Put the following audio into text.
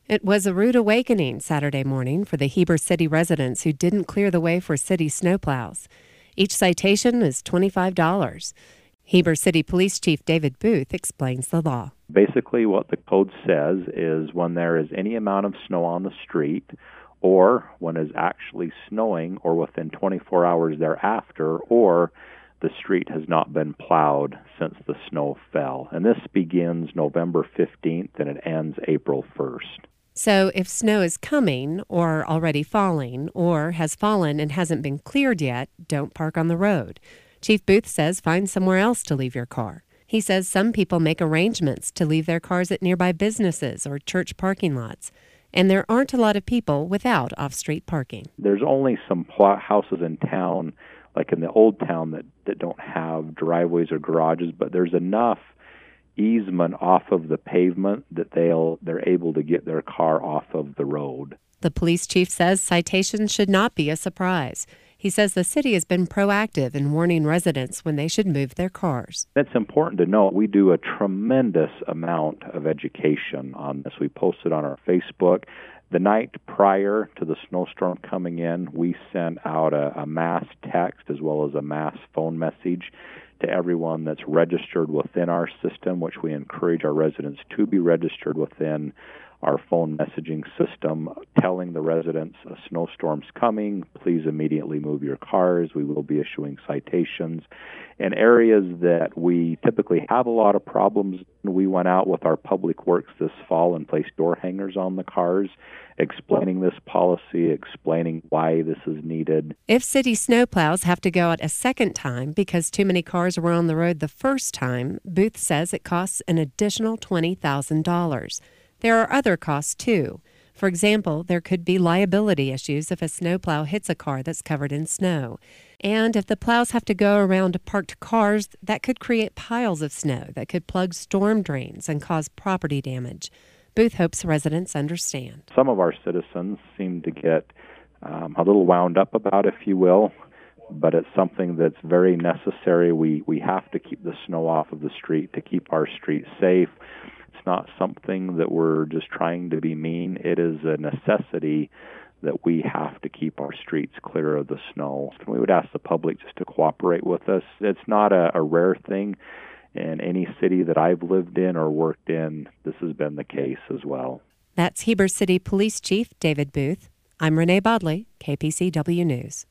It was a rude awakening Saturday morning for the Heber City residents who didn't clear the way for city snowplows. Each citation is $25. Heber City Police Chief David Booth explains the law. Basically, what the code says is when there is any amount of snow on the street, or when it's actually snowing, or within 24 hours thereafter, or the street has not been plowed since the snow fell. And this begins November 15th and it ends April 1st. So if snow is coming, or already falling, or has fallen and hasn't been cleared yet, don't park on the road. Chief Booth says find somewhere else to leave your car. He says some people make arrangements to leave their cars at nearby businesses or church parking lots, and there aren't a lot of people without off-street parking. There's only some houses in town, like in the old town, that don't have driveways or garages, but there's enough easement off of the pavement that they're able to get their car off of the road. The police chief says citations should not be a surprise. He says the city has been proactive in warning residents when they should move their cars. It's important to note we do a tremendous amount of education on this. We post it on our Facebook. The night prior to the snowstorm coming in, we sent out a mass text as well as a mass phone message to everyone that's registered within our system, which we encourage our residents to be registered within our phone messaging system, telling the residents a snowstorm's coming, please immediately move your cars. We will be issuing citations. In areas that we typically have a lot of problems, we went out with our public works this fall and placed door hangers on the cars, explaining this policy, explaining why this is needed. If city snowplows have to go out a second time because too many cars were on the road the first time, Booth says it costs an additional $20,000. There are other costs, too. For example, there could be liability issues if a snowplow hits a car that's covered in snow. And if the plows have to go around parked cars, that could create piles of snow that could plug storm drains and cause property damage. Booth hopes residents understand. Some of our citizens seem to get a little wound up about, if you will, but it's something that's very necessary. We have to keep the snow off of the street to keep our streets safe. It's not something that we're just trying to be mean. It is a necessity that we have to keep our streets clear of the snow. We would ask the public just to cooperate with us. It's not a rare thing. In any city that I've lived in or worked in, this has been the case as well. That's Heber City Police Chief David Booth. I'm Renee Bodley, KPCW News.